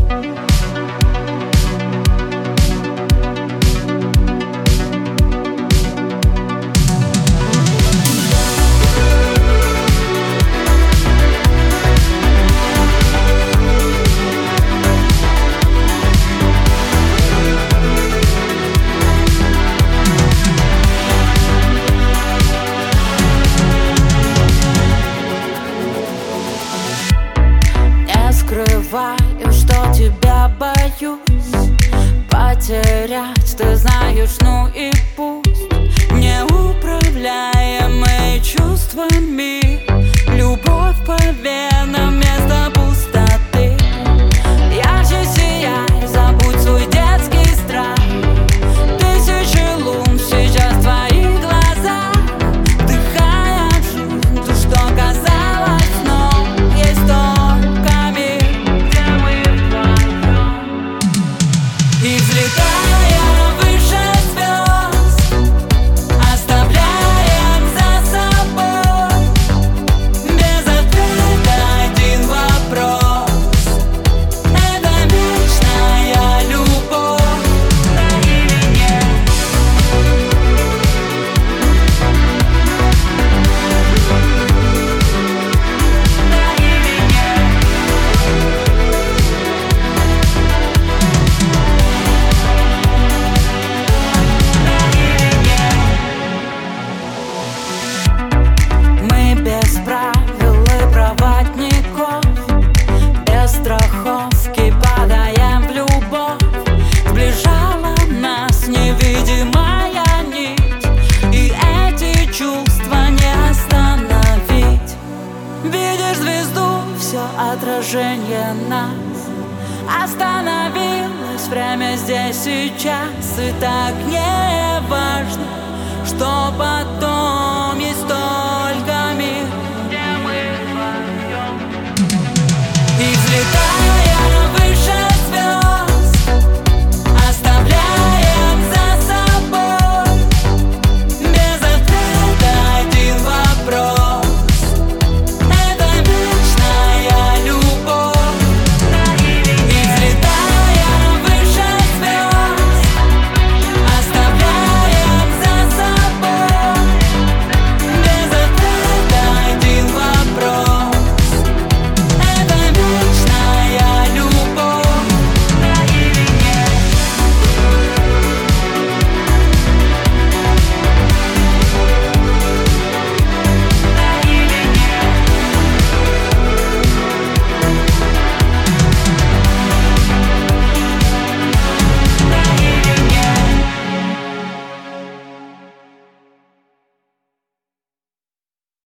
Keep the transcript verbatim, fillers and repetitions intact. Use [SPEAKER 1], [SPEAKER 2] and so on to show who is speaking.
[SPEAKER 1] Скрываю, что тебя боюсь потерять, ты знаешь, ну и пусть. Неуправляемые чувствами, любовь по венам вместо пустоты. Ярче сияй, забудь свой детский страх. Тысячи лун сейчас в твоих глазах. Вдыхая жизнь, то, что казалось сном, есть только мир, где мы вдвоем. И взлетая выше звезд, оставляем за собой без ответа один вопрос. Это вечная любовь, да или нет? Да или нет? Мы без правил и проводников, без страховки падаем в любовь. Сближала нас невидимая нить, и эти чувства не остановить. Видишь звезду, все отражение нас. Остановилось время здесь сейчас, и так не важно, что потом.